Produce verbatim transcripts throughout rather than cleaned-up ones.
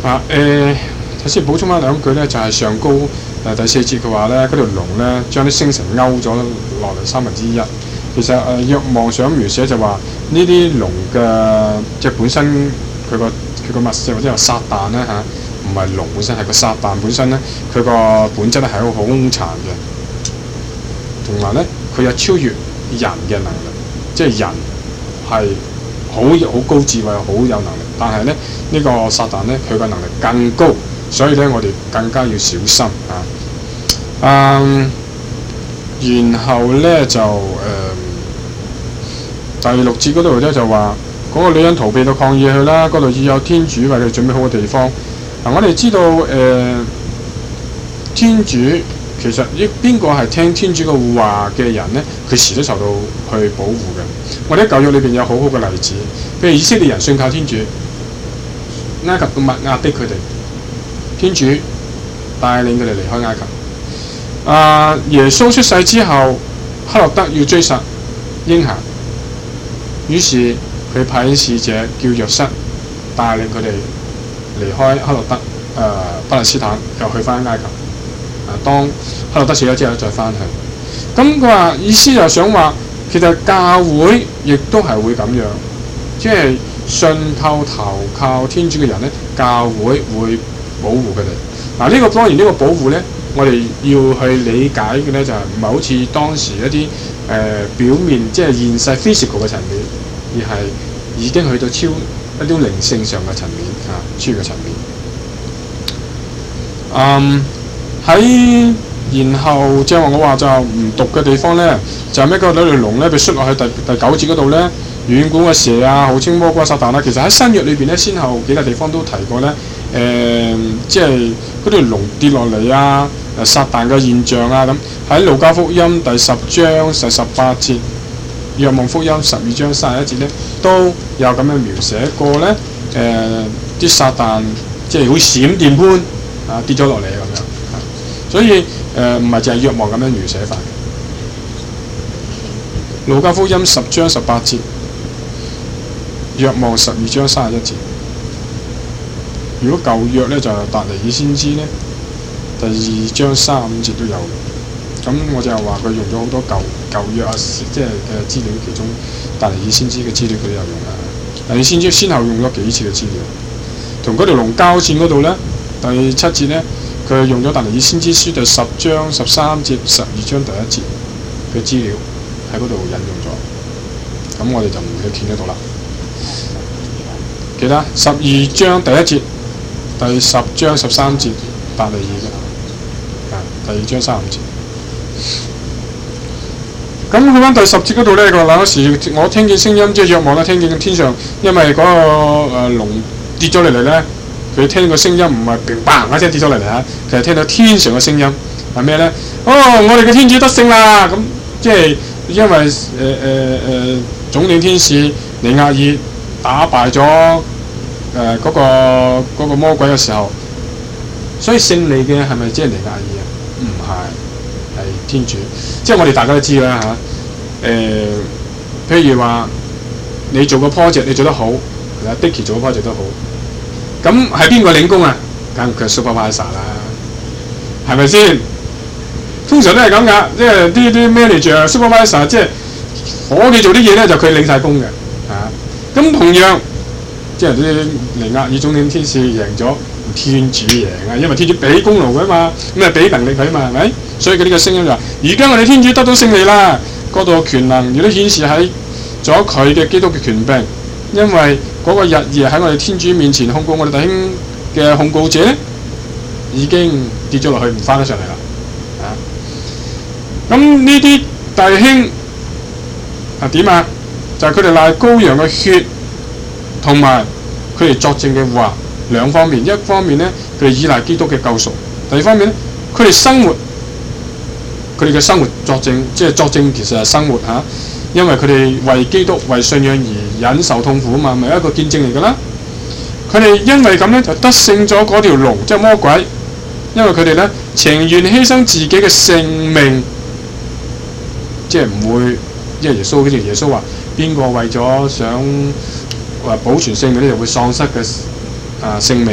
啊誒，頭先補充翻兩句咧，就係、是、上高誒第四節嘅話咧，嗰條龍咧將啲星辰勾咗落嚟三分之一。其實誒、呃、若望想描寫就話呢啲龍嘅即係本身佢個佢個物質或者係撒旦咧嚇，唔係龍本身係個撒旦本身咧，佢個本質咧係好好兇殘嘅，同埋咧佢有超越人嘅能力，即係人係好好高智慧、好有能力，但係咧呢、這個撒旦咧佢個能力更高，所以咧我哋更加要小心啊。嗯，然後咧就誒、呃、第六節嗰度咧就話嗰、那個女人逃避到曠野去啦，嗰度已有天主為佢哋準備好嘅地方。嗱、啊，我哋知道誒、呃、天主其實呢邊個係聽天主嘅話嘅人咧，佢時都受到去保護嘅。我哋喺舊約裏邊有好好嘅例子，譬如以色列人信靠天主，埃及嘅物壓迫佢哋，天主帶領佢哋離開埃及。啊！耶穌出世之後，黑落德要追殺嬰孩，於是佢派使者叫約瑟帶領佢哋離開黑落德誒、呃、巴勒斯坦，又去翻埃及。啊，當黑落德死咗之後，再翻去。咁佢話意思就想話，其實教會亦都係會咁樣，即係信透投靠天主嘅人咧，教會會保護佢哋。嗱、啊，呢、這個當然呢個保護咧。我哋要去理解嘅咧，就係唔係好似當時一啲誒、呃、表面即係現世 physical 嘅層面，而係已經去到超一啲靈性上嘅層面啊，超越嘅層面。嗯，喺然後即係話我話就唔讀嘅地方咧，就係咩嗰兩條龍咧被摔落去第第九節嗰度咧，遠古嘅蛇啊，號稱魔鬼撒旦啦。其實喺新約裏邊咧，先後幾個地方都提過咧，誒、呃，即係嗰條龍跌落嚟啊。誒撒旦嘅現象啊，咁喺路加福音第十章第十八節，若望福音十二章三十一節咧，都有咁樣描寫過咧。誒、呃、啲撒旦即係好似閃電般啊跌咗落嚟咁樣，所以誒唔係淨係若望咁樣描寫法嘅。路加福音十章十八節，若望十二章三十一節。如果舊約咧就係達尼爾先知咧。第二章三五節都有，咁我就係話佢用咗好多舊舊約啊，即係嘅資料，其中達尼爾先知嘅資料佢都有用啊。達尼爾先知先後用咗幾次嘅資料，同嗰條龍交戰嗰度咧，第七節咧，佢用咗達尼爾先知書第十章十三節、十二章第一節嘅資料喺嗰度引用咗，咁我哋就唔會見得到啦。記得十二章第一節、第十章十三節達尼爾嘅。第二章三五節，咁去翻第十節嗰度咧，佢話嗰時我聽見聲音，即係若望咧聽見天上，因為嗰、那個誒龍、呃、跌咗嚟嚟咧，佢聽個聲音唔係砰砰一聲跌咗嚟嚟嚇，其實聽到天上嘅聲音係咩咧？哦，我哋嘅天主得勝啦！咁即係因為誒誒誒總領天使尼亞爾打敗咗誒嗰個嗰、那個魔鬼嘅時候，所以勝利嘅係咪即係尼亞爾啊？唔係，係天主。即係我哋大家都知啦嚇。誒、呃，譬如話你做個 project 你做得好，係啊 Dicky 做個 project 都好。咁係邊個領功啊？梗係佢 supervisor 啦，係咪先？通常都係咁㗎，即係啲啲 manager、supervisor， 即係我哋做啲嘢咧就佢領晒功嘅嚇。咁、啊、同樣即係啲尼亞爾總領天使贏咗。天主贏啊，因為天主俾功勞佢嘛，咁啊俾能力佢嘛，係咪？所以佢呢個聲音就話：而家我哋天主得到勝利啦！嗰度權能亦都顯示喺咗佢嘅基督嘅權柄，因為嗰個日夜喺我哋天主面前控告我哋弟兄嘅控告者咧，已經跌咗落去，唔翻得上嚟啦。啊！咁呢啲弟兄啊點啊？就係佢哋賴羔羊嘅血，同埋佢哋作證嘅話。兩方面，一方面咧，佢哋依賴基督嘅救贖；第二方面咧，佢哋生活，佢哋嘅生活作證，即係作證其實係生活嚇、啊，因為佢哋為基督、為信仰而忍受痛苦啊嘛，咪一個見證嚟㗎啦。佢哋因為咁咧，就得勝咗嗰條龍，即係魔鬼，因為佢哋咧情願犧牲自己嘅性命，即係唔會，因為耶穌好似耶穌話：邊個為咗想話保存性命咧，就會喪失嘅。啊！性命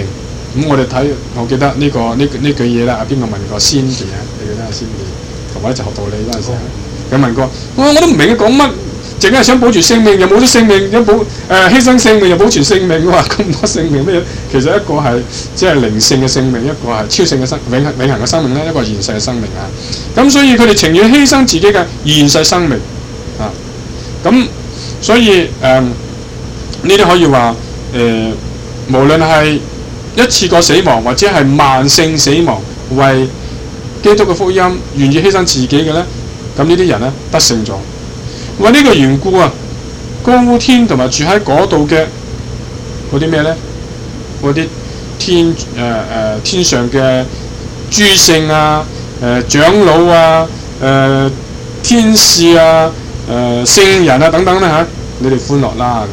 咁我哋睇，我記得呢、這個呢呢句嘢啦，邊個問過先傑啊？你記得阿先傑同我一齊學道理嗰陣時，佢問過，我我都唔明佢講乜，淨係想保住性命，又冇咗性命，又保誒、呃、犧牲性命，又保存性命。我話咁多性命咩？其實一個係即係靈性嘅性命，一個係超性嘅生永永恆嘅生命咧，一個係現世嘅生命啊。咁所以佢哋情願犧牲自己嘅現世生命啊。咁所以誒呢啲可以話誒、呃，無論係一次過死亡或者係慢性死亡，為基督嘅福音願意犧牲自己嘅咧，咁呢啲人咧得勝咗。為呢個緣故啊，高烏天同埋住喺嗰度嘅嗰啲咩咧？嗰啲天誒誒、呃、天上嘅諸聖啊、誒、呃、長老啊、誒、呃、天使啊、誒、呃、聖人啊等等啦嚇，你哋歡樂啦咁。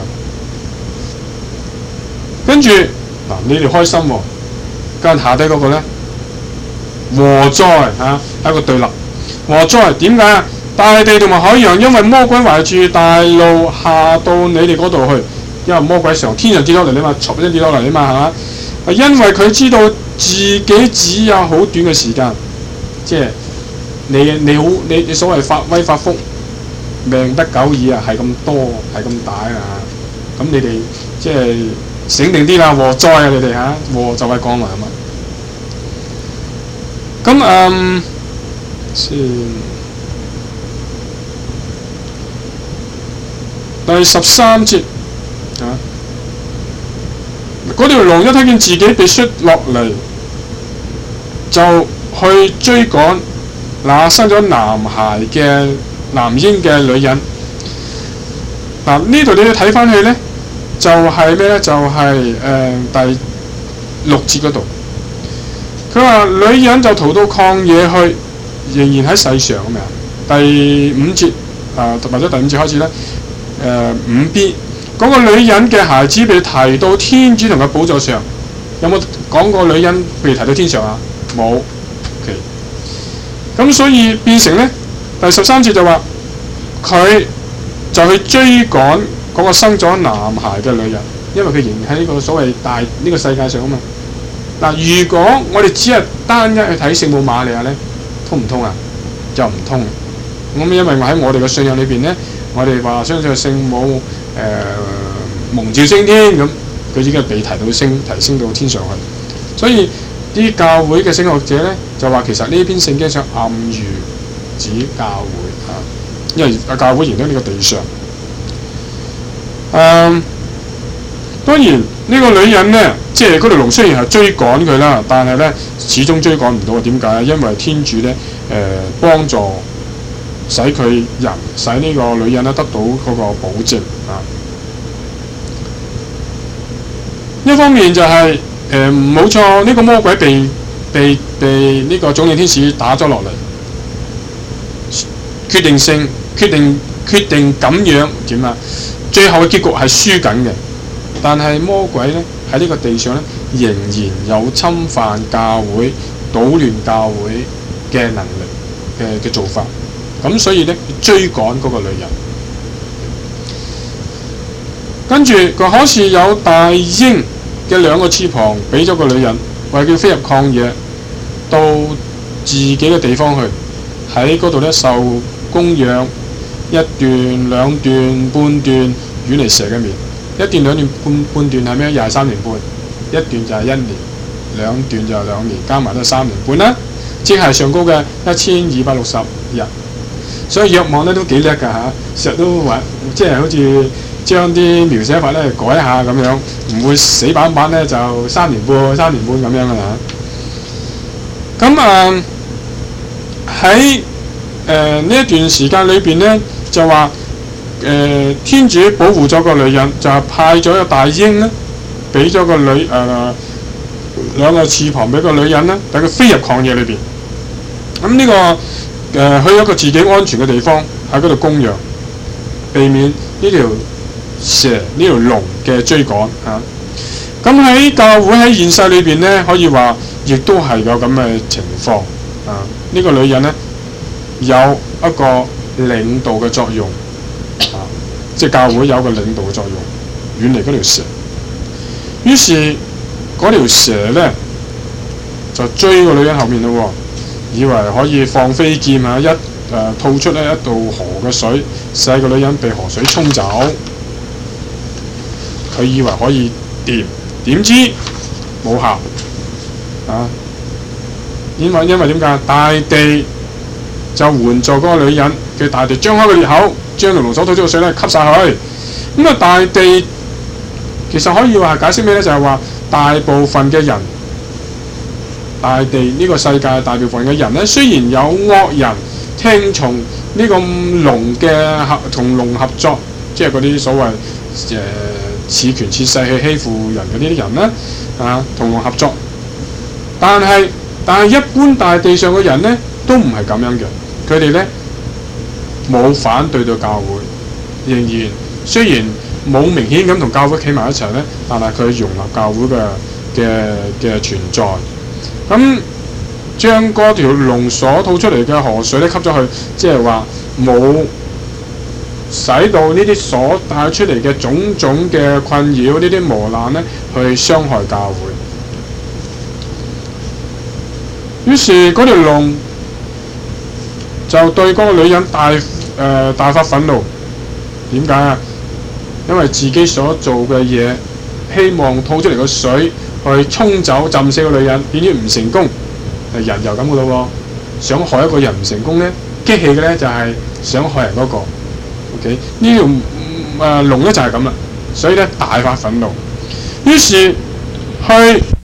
跟住嗱，你哋開心喎、哦，跟下低嗰個咧禍哉嚇，係一個對立。禍哉點解啊？大地同埋海洋因為魔鬼懷住大怒下到你哋嗰度去，因為魔鬼上天上跌落嚟你嘛，唰一跌落嚟你嘛係嘛？係因為佢知道自己只有好短嘅時間，即係你你好你你所謂發威發福，命得久矣啊，係咁多係咁大啊！咁你哋即係醒定啲啦，禍哉啊你哋嚇，禍就係降臨啊嘛。咁嗯先。第十三節啊，嗰條龍一睇見自己被摔落嚟，就去追趕那生咗男孩嘅男嬰嘅女人。嗱、啊，呢度你要睇翻去咧，就係咩咧？就係、是、誒、呃、第六節嗰度，佢話女人就逃到曠野去，仍然喺世上咁樣。第五節啊，或者第五節開始咧。誒、呃、五 B 嗰個女人嘅孩子被提到天主同佢寶座上，有冇講過女人被提到天上啊？冇。OK。咁所以變成咧第十三節就話佢就去追趕嗰個生咗男孩嘅女人，因為佢仍然喺呢個所謂大呢、這個世界上啊嘛。嗱，如果我哋只係單一去睇聖母瑪利亞咧，通唔通啊？就唔通。咁因為我喺我哋嘅信仰裏邊咧。我哋話相信聖母誒、呃、蒙召升天咁，佢已經係被提到升提升到天上去。所以啲教會嘅聖學者咧就話，其實呢篇聖經想暗喻指教會啊，因為啊教會仍喺呢個地上。誒、呃，當然呢、呢個女人咧，即係嗰條龍雖然係追趕佢啦，但係咧始終追趕唔到。點解？因為天主咧誒、呃、幫助。使佢人，使呢個女人咧得到嗰個保證啊！一方面就係誒冇錯，呢、這個魔鬼被被被呢個總領天使打咗落嚟，決定性決定決定咁樣點啊？最後嘅結局係輸緊嘅，但係魔鬼咧喺呢個地上咧仍然有侵犯教會、搗亂教會嘅能力嘅嘅做法。咁所以咧追趕嗰個女人，跟住佢好似有大鷹嘅兩個翅膀俾咗個女人，為佢飛入曠野，到自己嘅地方去，喺嗰度咧受供養一段、兩段、半段，遠離蛇嘅面。一段、兩段、半半段係咩？又係三年半。一段就係一年，兩段就係兩年，加埋都係三年半啦。即係上高嘅一千二百六十日。所以若望咧都幾叻㗎嚇，成日都話即係好似將啲描寫法咧改下咁樣，唔會死板板咧就三年半、三年半咁樣㗎嚇。咁啊喺誒呢一段時間裏邊咧，就話誒、呃、天主保護咗個女人，就係派咗個大鷹咧，俾咗個女誒、呃、兩個翅膀俾個女人咧，等佢飛入曠野裏邊。咁呢、這個誒、呃、去一個自己安全嘅地方喺嗰度供養，避免呢條蛇呢條龍嘅追趕嚇。咁、啊、喺教會喺現世裏邊咧，可以話亦都係有咁嘅情況啊。呢、這個女人咧有一個領導嘅作用啊，即係教會有一個領導嘅作用，遠離嗰條蛇。於是嗰條蛇咧就追個女人後面咯喎，以為可以放飛劍啊，一誒、呃、吐出咧一道河嘅水，使個女人被河水沖走。佢以為可以掂，點知冇效啊！因為因為點解？大地就援助嗰個女人，佢大地張開個裂口，將條龍所吐出嘅水咧吸晒去。咁啊，大地其實可以話解釋咩咧？就係、是、話大部分嘅人，大地呢個世界大部分嘅人咧，雖然有惡人聽從呢個龍嘅合同龍合作，即係嗰啲所謂誒。呃恃權恃勢去欺負人嘅呢啲人咧，啊，同龍合作。但係但係一般大地上嘅人咧，都唔係咁樣嘅。佢哋咧冇反對到教會，仍然雖然冇明顯咁同教會企埋一齊咧，但係佢容納教會嘅嘅嘅存在。咁將嗰條龍所吐出嚟嘅河水咧吸咗去，即係話冇使到呢啲所帶出嚟嘅種種嘅困擾，呢啲磨難咧，去傷害教會。於是嗰條龍就對嗰個女人大誒、呃、大發憤怒。點解啊？因為自己所做嘅嘢，希望吐出嚟嘅水去沖走浸死個女人，點知唔成功。人又咁嘅咯喎，想害一個人唔成功咧，激氣嘅咧就係、是、想害人嗰、那個。OK， 呢條誒龍咧就係咁啦，所以咧大發憤怒，於是去